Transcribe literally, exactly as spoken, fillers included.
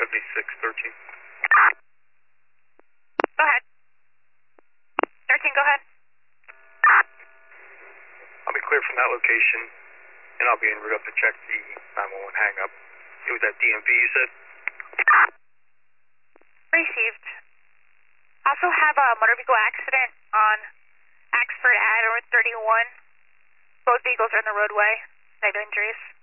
seventy-six thirteen. Go ahead. thirteen, go ahead. I'll be clear from that location, and I'll be en route up to check the nine one one hang up. It was at D M V, you said? Received. Also have a motor vehicle accident on Axford Ave thirty-one. Both vehicles are in the roadway. No injuries.